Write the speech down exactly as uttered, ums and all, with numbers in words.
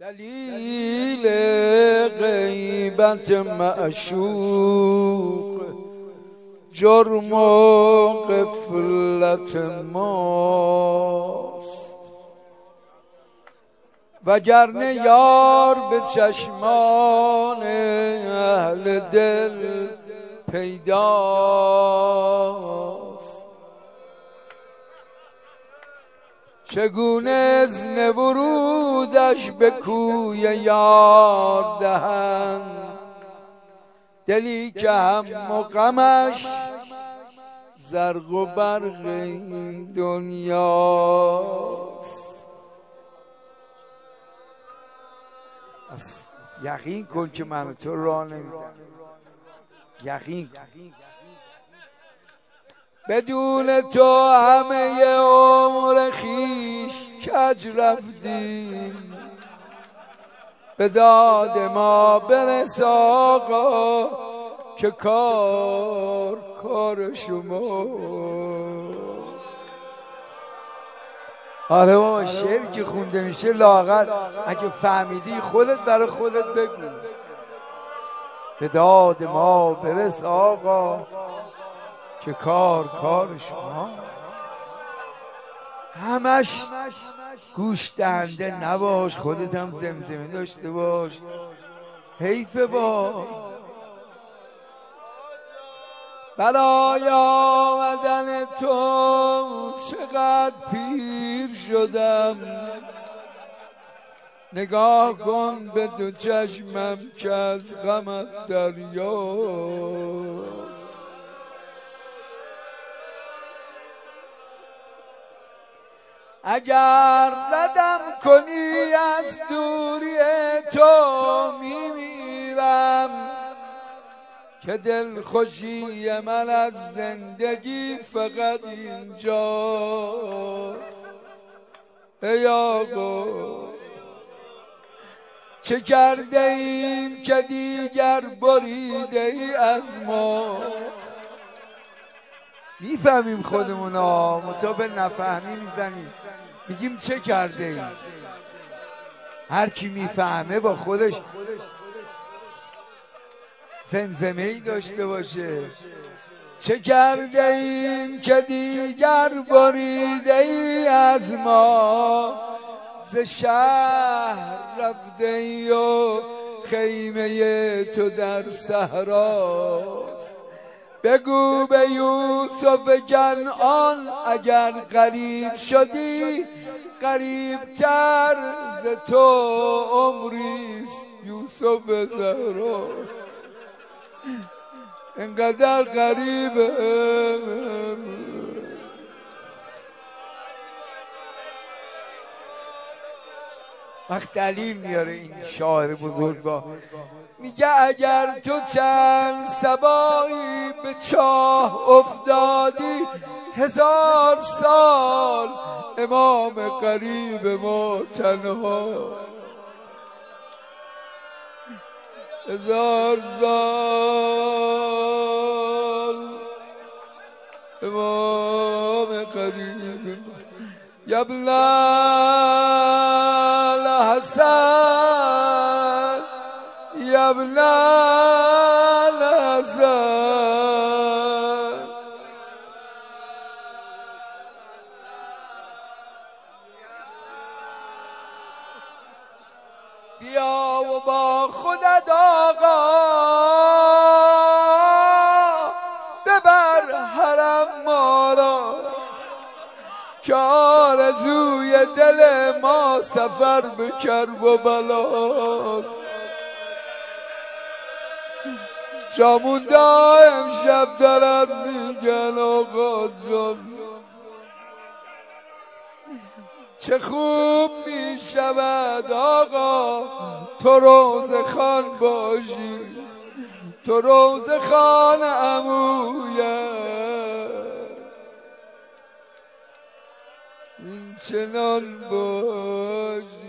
دلیل غیبت معشوق جرم و غفلت ماست، وگرنه یار به چشمان اهل دل پیداست. چگونه اذن ورودش به کوی یار دهند، دلی که هم و غمش زرق و برق این دنیاست. یقین کن که من تو راه نمیدم، یقین کن بدون تو همه عمر خیش کج رفتیم. به داد ما برس آقا که کار کار شما. آره بابا، شعری که خونده میشه لاغر اگه فهمیدی خودت برای خودت بگو. به داد ما برس آقا که کار کار شما. همش گوش دهنده نباش، خودت هم زمزمه داشته باش. حیف با برای آمدن تو چقدر پیر شدم. نگاه کن به دو چشمم که از غمت دریاست. اگر ردم کنی از دوری تو میمیرم، که دل خوشی من از زندگی فقط اینجاست. ای آقا چه کرده ایم که دیگر بریده ای از ما. میفهمیم خودمون ها، منتها به نفهمی میزنیم، میگیم چه کرده ایم. هر کی میفهمه با خودش زمزمه ای داشته باشه. چه کرده ایم که دیگر بریده ای از ما. ز شهر رفته ای و خیمه تو در صحراست. بگو به یوسف کنعان اگر غریب شدی، غریب تر ز تو عمریست یوسف زهرا. انقدر غریبه وقت دلیل میاره این شاعر بزرگوار. میگه اگر تو چند صبایی به چاه افتادی، هزار سال امام غریب ما تنها. هزار سال امام غریب ما. یبن الحسن یبن الحسن، بیا و با خودت آقا ببر حرم ما را، که آرزوی دل ما سفر به کرب و بلاست. جامون دا امشب دارن میگن آقا جان چه خوب میشود آقا تو روزه خان باشی، تو روزه خان عمویم. این چنان باش